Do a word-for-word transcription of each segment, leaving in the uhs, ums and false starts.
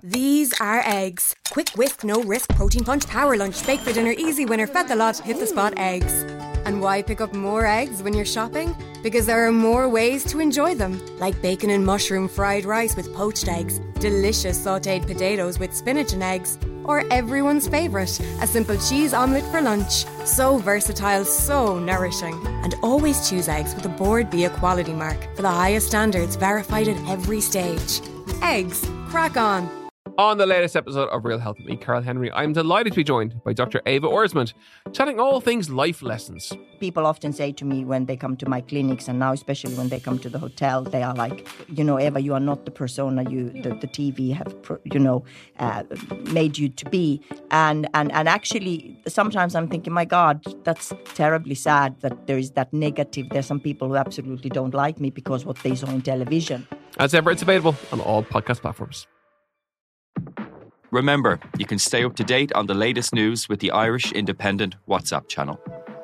These are eggs. Quick whisk, no risk, protein punch, power lunch, bake for dinner, easy winner, fed the lot, hit the spot eggs. And why pick up more eggs when you're shopping? Because there are more ways to enjoy them. Like bacon and mushroom fried rice with poached eggs, delicious sautéed potatoes with spinach and eggs, or everyone's favourite, a simple cheese omelette for lunch. So versatile, so nourishing. And always choose eggs with a Board Bia quality mark for the highest standards, verified at every stage. Eggs. Crack on. On the latest episode of Real Health with me, Carl Henry, I'm delighted to be joined by Doctor Ava Orsmond, chatting all things life lessons. People often say to me when they come to my clinics, and now especially when they come to the hotel, they are like, you know, Eva, you are not the persona you the, the T V have, you know, uh, made you to be. And, and, and actually, sometimes I'm thinking, my God, that's terribly sad that there is that negative. There's some people who absolutely don't like me because what they saw in television. As ever, it's available on all podcast platforms. Remember, you can stay up to date on the latest news with the Irish Independent WhatsApp channel.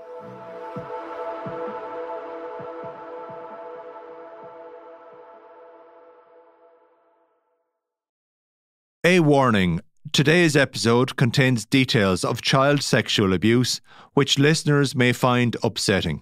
A warning. Today's episode contains details of child sexual abuse, which listeners may find upsetting.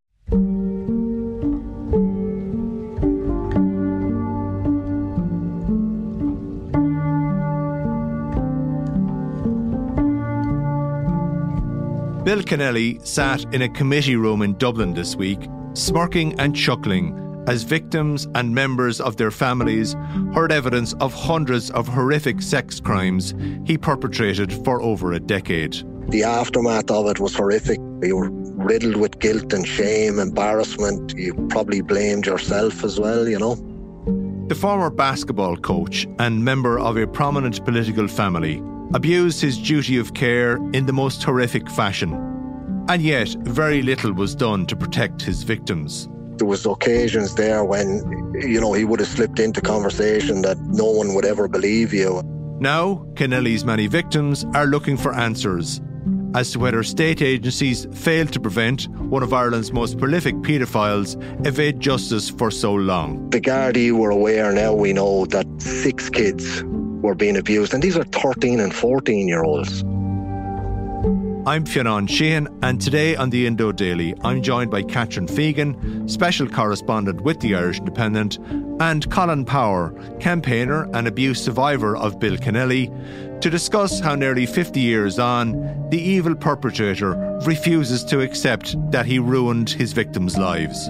Bill Kennelly sat in a committee room in Dublin this week, smirking and chuckling as victims and members of their families heard evidence of hundreds of horrific sex crimes he perpetrated for over a decade. The aftermath of it was horrific. You were riddled with guilt and shame, embarrassment. You probably blamed yourself as well, you know. The former basketball coach and member of a prominent political family abused his duty of care in the most horrific fashion. And yet, very little was done to protect his victims. There was occasions there when, you know, he would have slipped into conversation that no one would ever believe you. Now, Kennelly's many victims are looking for answers as to whether state agencies failed to prevent one of Ireland's most prolific paedophiles evade justice for so long. The Gardaí were aware now, we know, that six kids were being abused, and these are thirteen and fourteen year olds. I'm Fionn Sheehan, and today on the Indo Daily I'm joined by Catherine Fegan, special correspondent with the Irish Independent, and Colin Power, campaigner and abuse survivor of Bill Kennelly, to discuss how nearly fifty years on, the evil perpetrator refuses to accept that he ruined his victims' lives.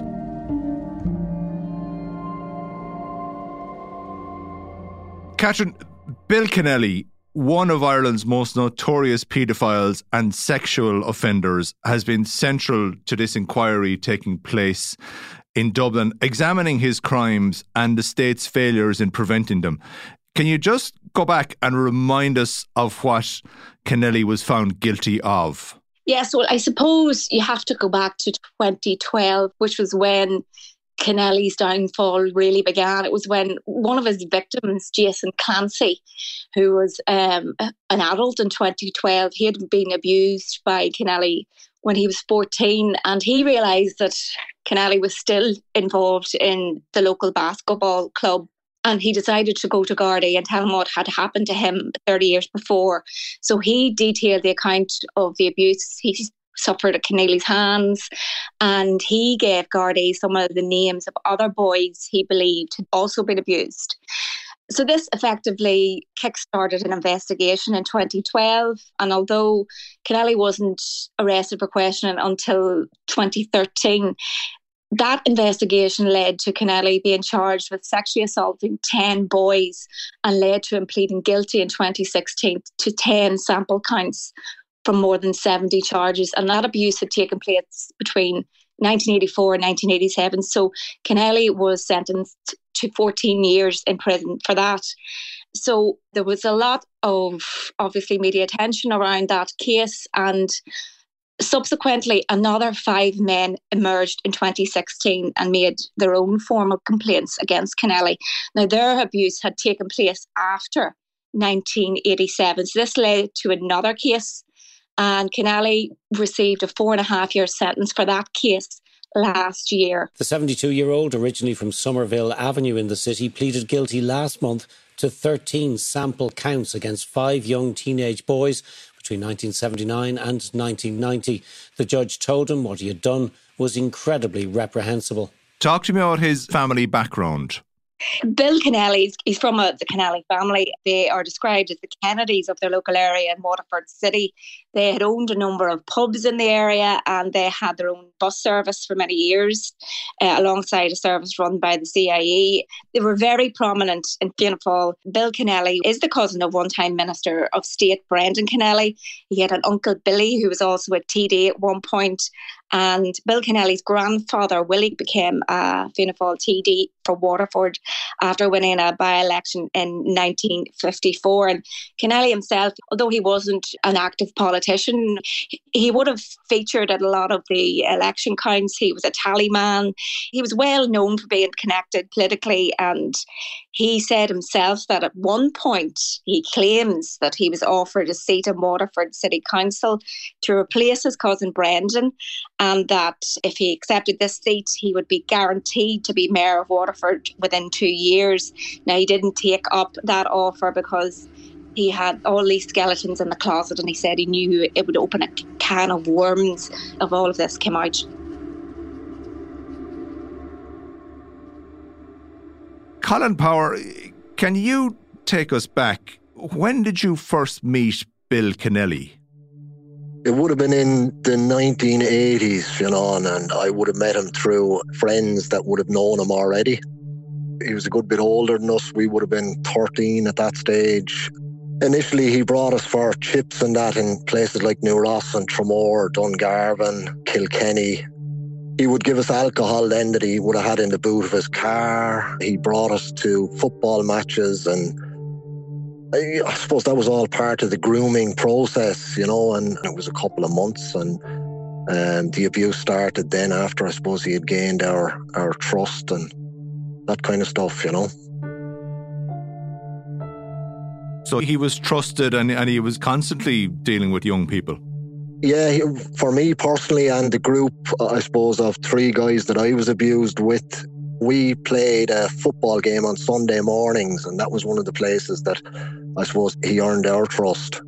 Catherine, Bill Kennelly, one of Ireland's most notorious paedophiles and sexual offenders, has been central to this inquiry taking place in Dublin, examining his crimes and the state's failures in preventing them. Can you just go back and remind us of what Kennelly was found guilty of? Yes, well, I suppose you have to go back to twenty twelve, which was when Kennelly's downfall really began. It was when one of his victims, Jason Clancy, who was um, an adult in twenty twelve, he had been abused by Kennelly when he was fourteen, and he realised that Kennelly was still involved in the local basketball club, and he decided to go to Gardaí and tell him what had happened to him thirty years before. So he detailed the account of the abuse he suffered at Kennelly's hands, and he gave Gardaí some of the names of other boys he believed had also been abused. So this effectively kick-started an investigation in twenty twelve, and although Kennelly wasn't arrested for questioning until twenty thirteen, that investigation led to Kennelly being charged with sexually assaulting ten boys and led to him pleading guilty in twenty sixteen to ten sample counts from more than seventy charges, and that abuse had taken place between nineteen eighty-four and nineteen eighty-seven. So Kennelly was sentenced to fourteen years in prison for that. So there was a lot of, obviously, media attention around that case, and subsequently another five men emerged in twenty sixteen and made their own formal complaints against Kennelly. Now, their abuse had taken place after nineteen eighty-seven, so this led to another case, and Kennelly received a four and a half year sentence for that case last year. The seventy-two-year-old, originally from Somerville Avenue in the city, pleaded guilty last month to thirteen sample counts against five young teenage boys between nineteen seventy-nine and nineteen ninety. The judge told him what he had done was incredibly reprehensible. Talk to me about his family background. Bill Kennelly, he's from a, the Kennelly family. They are described as the Kennedys of their local area in Waterford City. They had owned a number of pubs in the area and they had their own bus service for many years, uh, alongside a service run by the C I E. They were very prominent in Fianna Fáil. Bill Kennelly is the cousin of one-time Minister of State Brendan Kennelly. He had an uncle Billy who was also a T D at one point. And Bill Kennelly's grandfather, Willie, became a Fianna Fáil T D for Waterford after winning a by-election in nineteen fifty-four. And Kennelly himself, although he wasn't an active politician, he would have featured at a lot of the election counts. He was a tally man. He was well known for being connected politically, and he said himself that at one point he claims that he was offered a seat in Waterford City Council to replace his cousin Brendan, and that if he accepted this seat, he would be guaranteed to be Mayor of Waterford within two years. Now, he didn't take up that offer because he had all these skeletons in the closet, and he said he knew it would open a can of worms if all of this came out. Colin Power, can you take us back? When did you first meet Bill Kennelly? It would have been in the nineteen eighties, you know, and, and I would have met him through friends that would have known him already. He was a good bit older than us. We would have been thirteen at that stage. Initially, he brought us for chips and that in places like New Ross and Tramore, Dungarvan, Kilkenny. He would give us alcohol then that he would have had in the boot of his car. He brought us to football matches, and I, I suppose that was all part of the grooming process, you know, and it was a couple of months, and um, the abuse started then after, I suppose, he had gained our, our trust and that kind of stuff, you know. So he was trusted and, and he was constantly dealing with young people? Yeah, he, for me personally and the group, I suppose, of three guys that I was abused with, we played a football game on Sunday mornings, and that was one of the places that I suppose he earned our trust.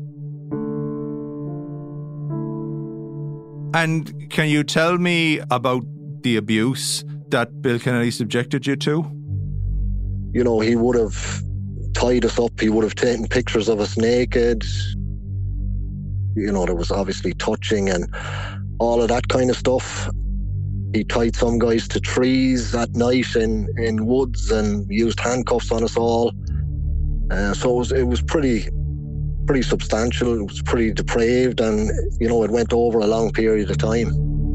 And can you tell me about the abuse that Bill Kennelly subjected you to? You know, he would have tied us up, he would have taken pictures of us naked. You know, there was obviously touching and all of that kind of stuff. He tied some guys to trees at night in, in woods and used handcuffs on us all. Uh, so it was, it was pretty pretty substantial. It was pretty depraved, and, you know, it went over a long period of time.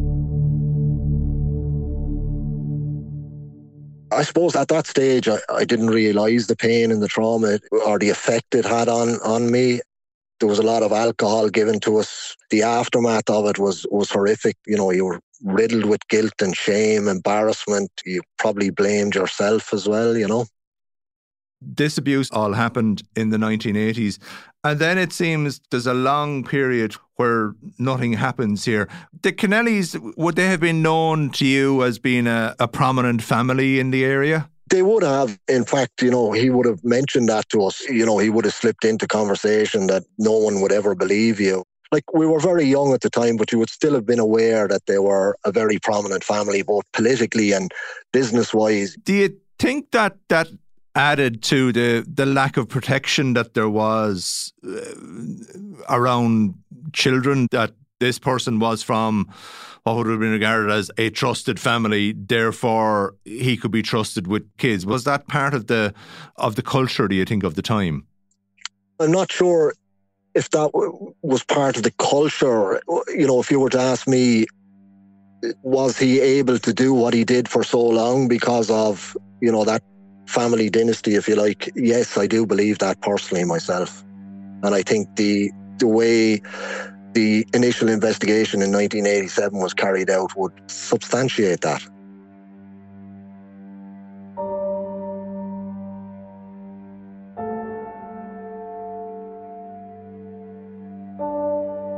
I suppose at that stage, I, I didn't realise the pain and the trauma or the effect it had on, on me. There was a lot of alcohol given to us. The aftermath of it was, was horrific. You know, you were riddled with guilt and shame, embarrassment. You probably blamed yourself as well, you know. This abuse all happened in the nineteen eighties. And then it seems there's a long period where nothing happens here. The Kennellys, would they have been known to you as being a, a prominent family in the area? They would have. In fact, you know, he would have mentioned that to us. You know, he would have slipped into conversation that no one would ever believe you. Like, we were very young at the time, but you would still have been aware that they were a very prominent family, both politically and business-wise. Do you think that that added to the, the lack of protection that there was uh, around children, that this person was from what would have been regarded as a trusted family, therefore he could be trusted with kids? Was that part of the of the culture, do you think, of the time? I'm not sure if that w- was part of the culture. You know, if you were to ask me, was he able to do what he did for so long because of, you know, that family dynasty, if you like? Yes, I do believe that personally myself. And I think the the way the initial investigation in nineteen eighty-seven was carried out would substantiate that.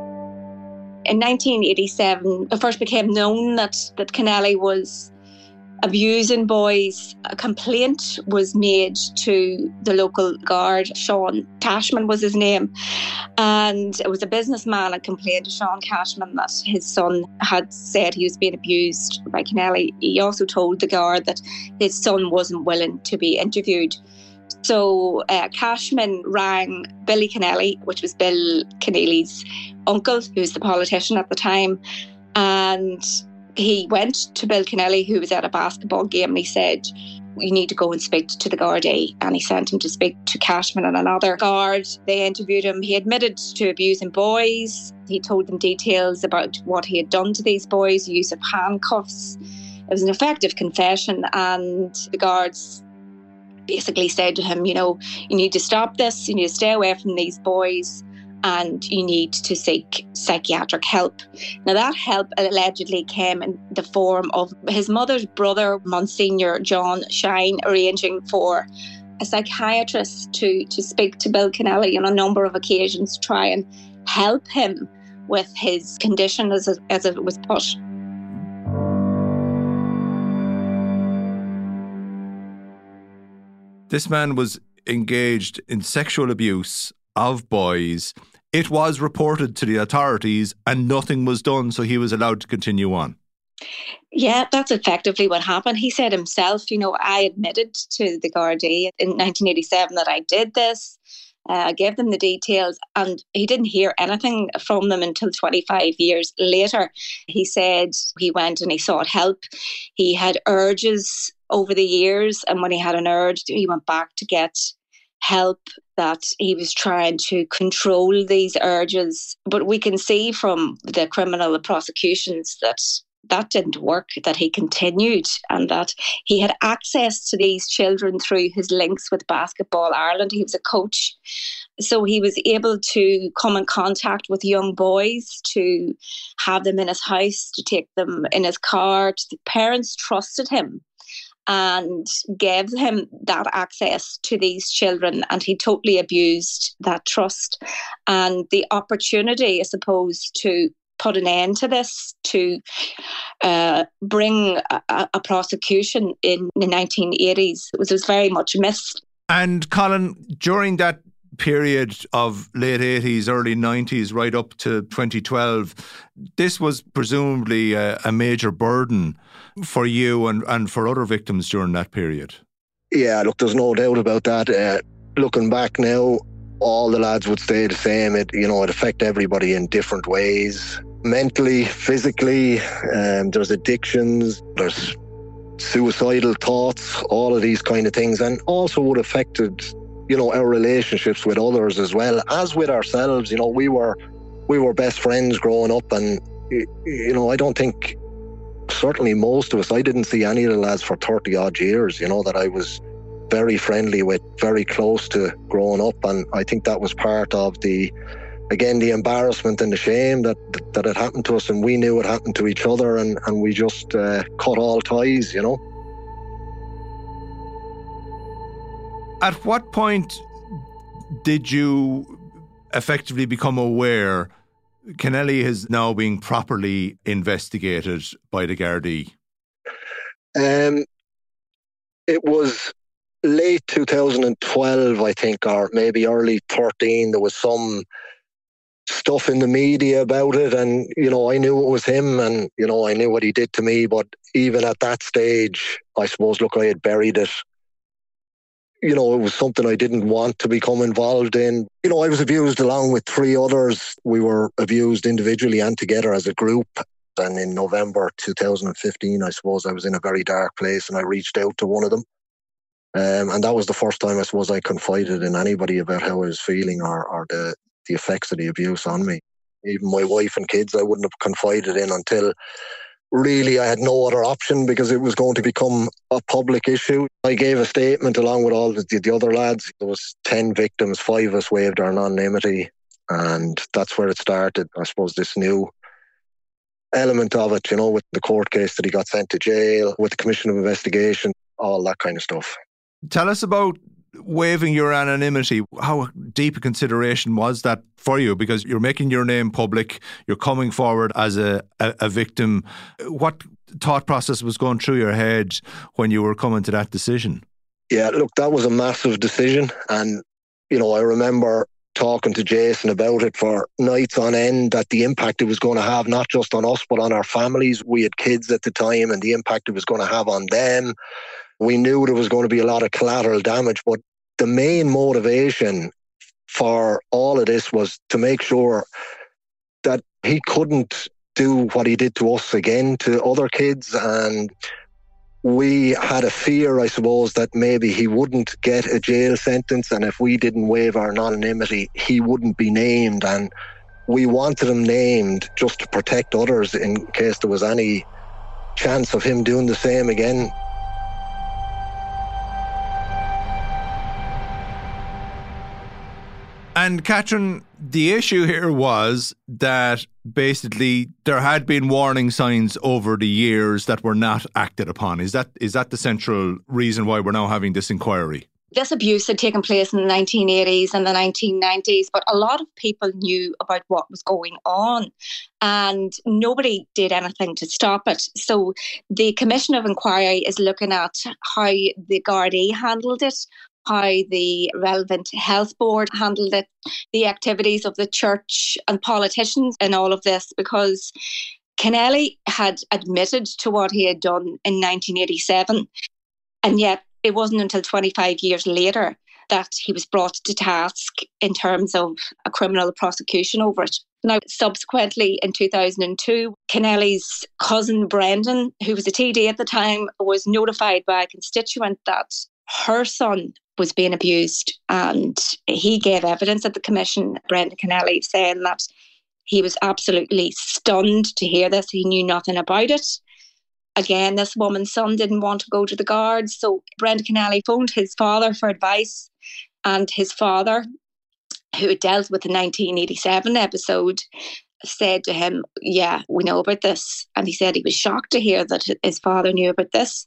In nineteen eighty-seven, it first became known that, that Kennelly was abusing boys. A complaint was made to the local guard. Sean Cashman was his name. And it was a businessman and complained to Sean Cashman that his son had said he was being abused by Kennelly. He also told the guard that his son wasn't willing to be interviewed. So uh, Cashman rang Billy Kennelly, which was Bill Keneally's uncle, who was the politician at the time. And he went to Bill Kennelly, who was at a basketball game, and he said, "You need to go and speak to the Gardaí." And he sent him to speak to Cashman and another guard. They interviewed him. He admitted to abusing boys. He told them details about what he had done to these boys, use of handcuffs. It was an effective confession, and the guards basically said to him, you know, you need to stop this, you need to stay away from these boys, and you need to seek psychiatric help. Now, that help allegedly came in the form of his mother's brother, Monsignor John Shine, arranging for a psychiatrist to, to speak to Bill Kennelly on a number of occasions to try and help him with his condition, as it, as it was put. This man was engaged in sexual abuse of boys. It was reported to the authorities and nothing was done, so he was allowed to continue on. Yeah, that's effectively what happened. He said himself, you know, I admitted to the Gardaí in nineteen eighty-seven that I did this. I uh, gave them the details, and he didn't hear anything from them until twenty-five years later. He said he went and he sought help. He had urges over the years, and when he had an urge, he went back to get help, that he was trying to control these urges. But we can see from the criminal prosecutions that that didn't work, that he continued, and that he had access to these children through his links with Basketball Ireland. He was a coach. So he was able to come in contact with young boys, to have them in his house, to take them in his car. The parents trusted him and gave him that access to these children, and he totally abused that trust. And the opportunity, I suppose, to put an end to this, to uh, bring a, a prosecution in the nineteen eighties, was, was very much missed. And Colin, during that period of late eighties, early nineties, right up to twenty twelve, this was presumably a, a major burden for you and, and for other victims during that period. Yeah, look, there's no doubt about that. Uh, looking back now, all the lads would stay the same. It, you know, it affected everybody in different ways. Mentally, physically, um, there's addictions, there's suicidal thoughts, all of these kind of things, and also would affected, you know, our relationships with others as well as with ourselves. You know, we were we were best friends growing up, and you know, I don't think, certainly most of us, I didn't see any of the lads for thirty odd years, you know, that I was very friendly with, very close to growing up. And I think that was part of the, again, the embarrassment and the shame that that had happened to us, and we knew it happened to each other, and, and we just uh, cut all ties, you know. At what point did you effectively become aware Kennelly is now being properly investigated by the Gardaí? Um, it was late two thousand twelve, I think, or maybe early thirteen. There was some stuff in the media about it, and, you know, I knew it was him, and, you know, I knew what he did to me. But even at that stage, I suppose, look, I had buried it. You know, it was something I didn't want to become involved in. You know, I was abused along with three others. We were abused individually and together as a group. And in November two thousand fifteen, I suppose, I was in a very dark place, and I reached out to one of them. Um, and that was the first time, I suppose, I confided in anybody about how I was feeling, or, or the, the effects of the abuse on me. Even my wife and kids, I wouldn't have confided in until really I had no other option, because it was going to become a public issue. I gave a statement along with all the, the other lads. There was ten victims, five of us waived our anonymity, and that's where it started. I suppose this new element of it, you know, with the court case that he got sent to jail, with the Commission of Investigation, all that kind of stuff. Tell us about waiving your anonymity, how deep a consideration was that for you? Because you're making your name public, you're coming forward as a, a, a victim. What thought process was going through your head when you were coming to that decision? Yeah, look, that was a massive decision. And, you know, I remember talking to Jason about it for nights on end, that the impact it was going to have, not just on us, but on our families. We had kids at the time, and the impact it was going to have on them. We knew there was going to be a lot of collateral damage, but the main motivation for all of this was to make sure that he couldn't do what he did to us again, to other kids. And we had a fear, I suppose, that maybe he wouldn't get a jail sentence, and if we didn't waive our anonymity, he wouldn't be named. And we wanted him named just to protect others in case there was any chance of him doing the same again. And Catherine, the issue here was that basically there had been warning signs over the years that were not acted upon. Is that is that the central reason why we're now having this inquiry? This abuse had taken place in the nineteen eighties and the nineteen nineties, but a lot of people knew about what was going on and nobody did anything to stop it. So the Commission of Inquiry is looking at how the Gardaí handled it, how the relevant health board handled it, the activities of the church and politicians in all of this, because Kennelly had admitted to what he had done in nineteen eighty-seven, and yet it wasn't until twenty-five years later that he was brought to task in terms of a criminal prosecution over it. Now, subsequently, in two thousand two, Kennelly's cousin Brendan, who was a T D at the time, was notified by a constituent that her son was being abused, and he gave evidence at the commission, Brendan Kennelly, saying that he was absolutely stunned to hear this. He knew nothing about it. Again, this woman's son didn't want to go to the guards, so Brendan Kennelly phoned his father for advice, and his father, who had dealt with the nineteen eighty-seven episode, said to him, yeah, we know about this. And he said he was shocked to hear that his father knew about this.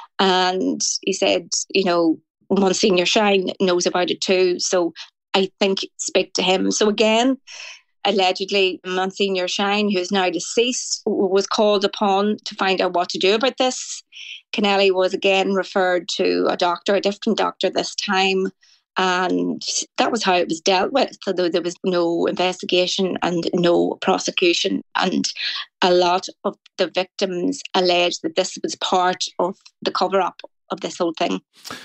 And he said, you know, Monsignor Shine knows about it too, so I think speak to him. So again, allegedly, Monsignor Shine, who is now deceased, was called upon to find out what to do about this. Kennelly was again referred to a doctor, a different doctor this time, and that was how it was dealt with. So there was no investigation and no prosecution, and a lot of the victims alleged that this was part of the cover-up of this whole thing.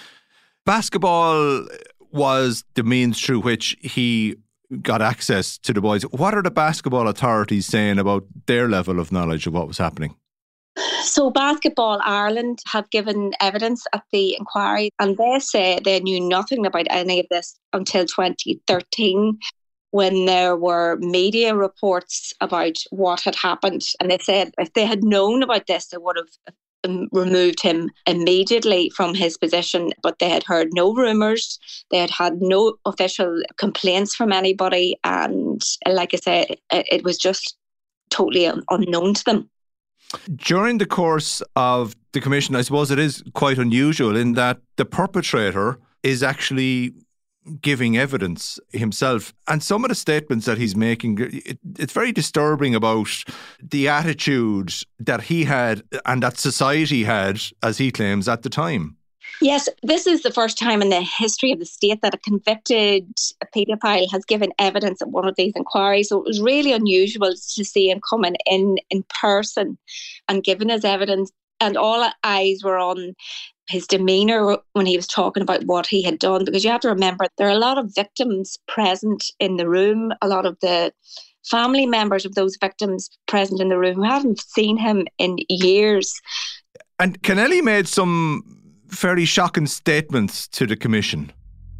Basketball was the means through which he got access to the boys. What are the basketball authorities saying about their level of knowledge of what was happening? So Basketball Ireland have given evidence at the inquiry, and they say they knew nothing about any of this until twenty thirteen, when there were media reports about what had happened. And they said if they had known about this, they would have removed him immediately from his position, but they had heard no rumours, they had had no official complaints from anybody, and like I said, it, it was just totally un- unknown to them. During the course of the commission, I suppose it is quite unusual in that the perpetrator is actually giving evidence himself, and some of the statements that he's making, it, it's very disturbing about the attitude that he had and that society had, as he claims, at the time. Yes, this is the first time in the history of the state that a convicted paedophile has given evidence at one of these inquiries. So it was really unusual to see him coming in in person and giving his evidence, and all eyes were on his demeanour when he was talking about what he had done, because you have to remember there are a lot of victims present in the room, a lot of the family members of those victims present in the room who haven't seen him in years. And Kennelly made some fairly shocking statements to the commission.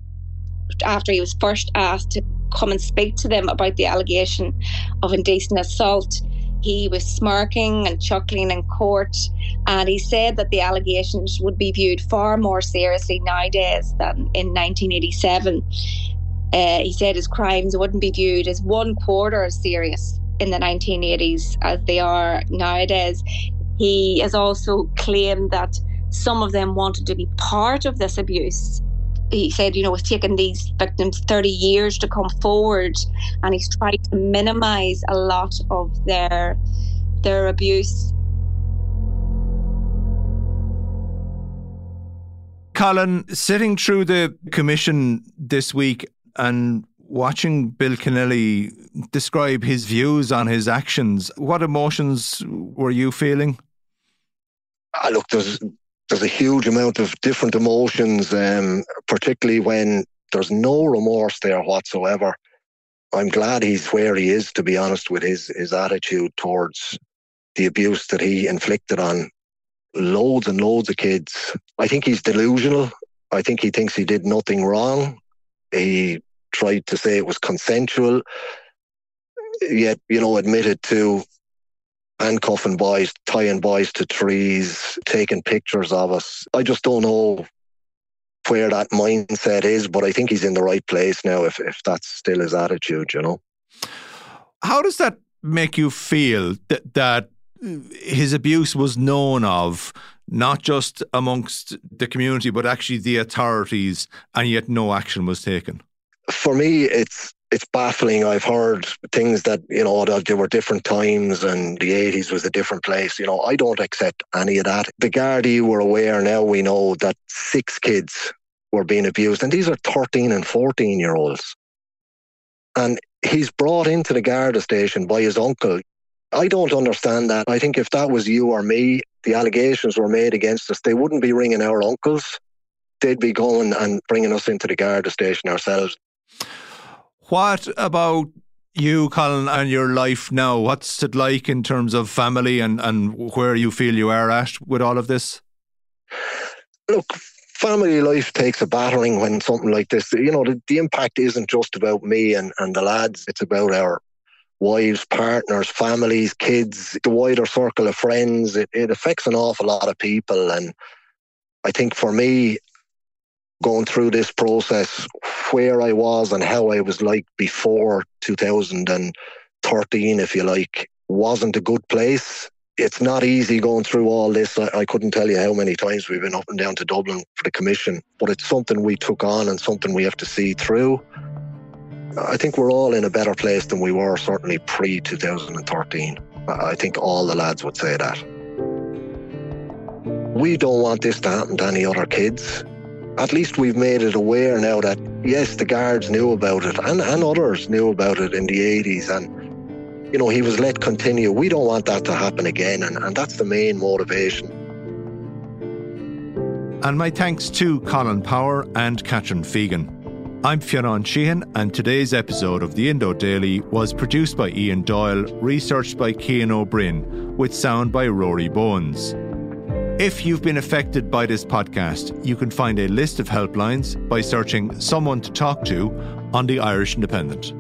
After he was first asked to come and speak to them about the allegation of indecent assault, he was smirking and chuckling in court, and he said that the allegations would be viewed far more seriously nowadays than in nineteen eighty-seven. Uh, he said his crimes wouldn't be viewed as one quarter as serious in the nineteen eighties as they are nowadays. He has also claimed that some of them wanted to be part of this abuse, he said, you know, it's taken these victims thirty years to come forward, and he's tried to minimise a lot of their their abuse. Colin, sitting through the commission this week and watching Bill Kennelly describe his views on his actions, what emotions were you feeling? Ah, look, there's there's a huge amount of different emotions, um, particularly when there's no remorse there whatsoever. I'm glad he's where he is, to be honest, with his, his attitude towards the abuse that he inflicted on loads and loads of kids. I think he's delusional. I think he thinks he did nothing wrong. He tried to say it was consensual, yet, you know, admitted to handcuffing boys, tying boys to trees, taking pictures of us. I just don't know where that mindset is, but I think he's in the right place now if, if that's still his attitude, you know. How does that make you feel that, that his abuse was known of, not just amongst the community, but actually the authorities, and yet no action was taken? For me, it's it's baffling. I've heard things that, you know, that there were different times and the eighties was a different place. You know, I don't accept any of that. The Gardaí were aware, now we know that six kids were being abused, and these are thirteen and fourteen year olds. And he's brought into the Garda station by his uncle. I don't understand that. I think if that was you or me, the allegations were made against us, they wouldn't be ringing our uncles. They'd be going and bringing us into the Garda station ourselves. What about you, Colin, and your life now? What's it like in terms of family and, and where you feel you are at with all of this? Look, family life takes a battering when something like this, you know, the, the impact isn't just about me and, and the lads. It's about our wives, partners, families, kids, the wider circle of friends. It, it affects an awful lot of people. And I think for me, going through this process, where I was and how I was like before two thousand thirteen, if you like, wasn't a good place. It's not easy going through all this. I, I couldn't tell you how many times we've been up and down to Dublin for the commission, but it's something we took on and something we have to see through. I think we're all in a better place than we were certainly pre two thousand thirteen. I think all the lads would say that. We don't want this to happen to any other kids. At least we've made it aware now that, yes, the guards knew about it and, and others knew about it in the eighties, and, you know, he was let continue. We don't want that to happen again, and, and that's the main motivation. And my thanks to Colin Power and Catherine Fegan. I'm Fionn Sheehan, and today's episode of the Indo Daily was produced by Ian Doyle, researched by Cian O'Brien, with sound by Rory Bones. If you've been affected by this podcast, you can find a list of helplines by searching Someone to Talk To on the Irish Independent.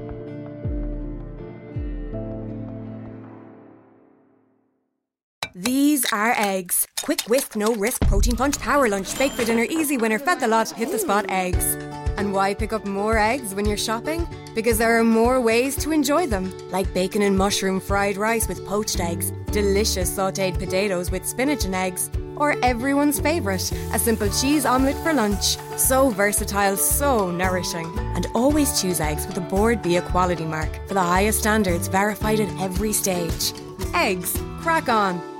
These are eggs. Quick whisk, no risk, protein punch, power lunch, bake for dinner, easy winner, fed the lot, hit the spot eggs. And why pick up more eggs when you're shopping? Because there are more ways to enjoy them, like bacon and mushroom fried rice with poached eggs, delicious sautéed potatoes with spinach and eggs, or everyone's favourite, a simple cheese omelette for lunch. So versatile, so nourishing. And always choose eggs with a Board Bia quality mark for the highest standards, verified at every stage. Eggs, crack on.